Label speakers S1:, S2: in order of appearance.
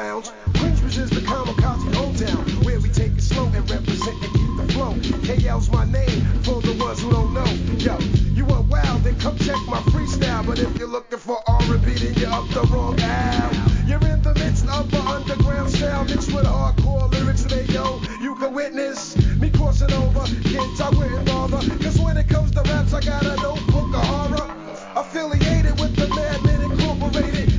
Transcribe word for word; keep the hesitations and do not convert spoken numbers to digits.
S1: lounge. Queensbridge is the kamikaze hometown, where we take it slow and represent and keep the flow. K L's my name, for the ones who don't know. Yo, you are wild, then come check my freestyle. But if you're looking for R and B, then you're up the wrong alley.